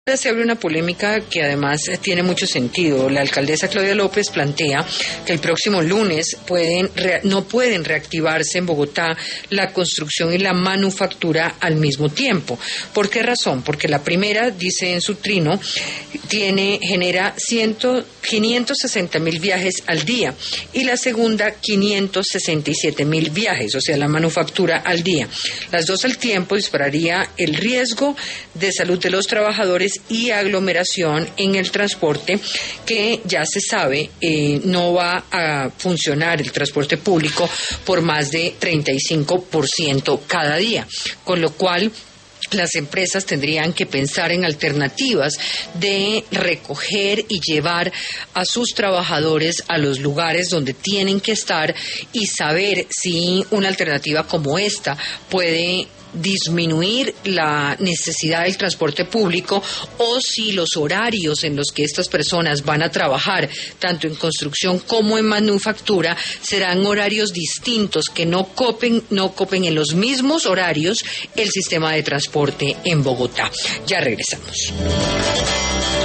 Se abre una polémica que además tiene mucho sentido. La alcaldesa Claudia López plantea que el próximo lunes no pueden reactivarse en Bogotá la construcción y la manufactura al mismo tiempo. ¿Por qué razón? Porque la primera, dice en su trino, genera 560.000 viajes al día y la segunda 567.000 viajes, o sea, la manufactura al día. Las dos al tiempo dispararía el riesgo de salud de los trabajadores y aglomeración en el transporte, que ya se sabe no va a funcionar el transporte público por más de 35% cada día, con lo cual las empresas tendrían que pensar en alternativas de recoger y llevar a sus trabajadores a los lugares donde tienen que estar y saber si una alternativa como esta puede disminuir la necesidad del transporte público o si los horarios en los que estas personas van a trabajar, tanto en construcción como en manufactura, serán horarios distintos que no copen en los mismos horarios el sistema de transporte en Bogotá. Ya regresamos.